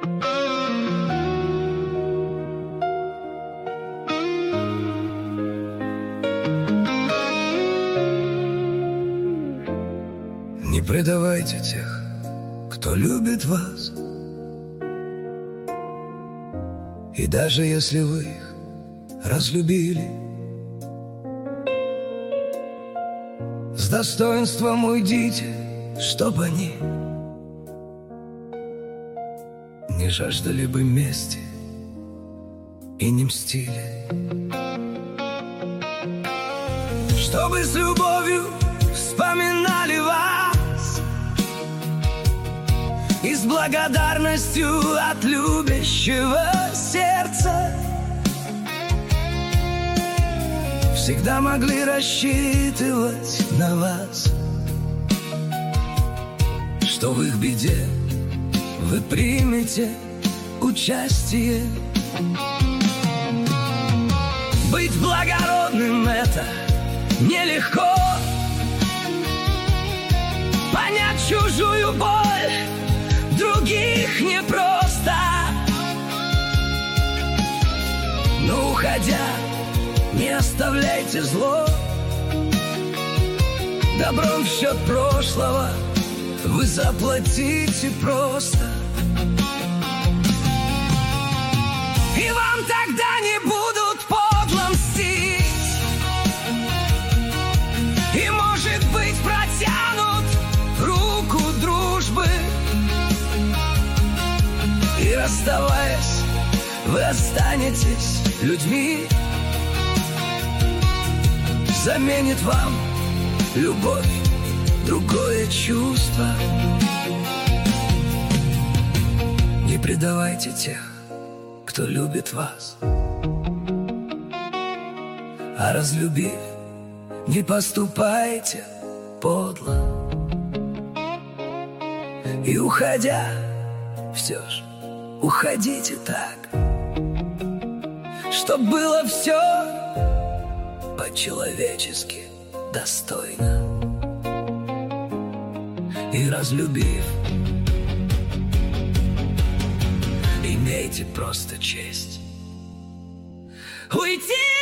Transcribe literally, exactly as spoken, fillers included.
Не предавайте тех, кто любит вас. И даже если вы их разлюбили, с достоинством уйдите, чтоб они не жаждали бы мести и не мстили. Чтобы с любовью вспоминали вас и с благодарностью от любящего сердца всегда могли рассчитывать на вас, что в их беде вы примете участие. Быть благородным — это нелегко, понять чужую боль других непросто. Но уходя, не оставляйте зло, добром в счет прошлого вы заплатите просто. И вам тогда не будут подло мстить, и, может быть, протянут руку дружбы. И, расставаясь, вы останетесь людьми. Заменит вам любовь другое чувство. Не предавайте тех, кто любит вас, а разлюбив, не поступайте подло. И, уходя, все ж уходите так, чтоб было все по-человечески достойно. И, разлюбив, имейте просто честь уйти.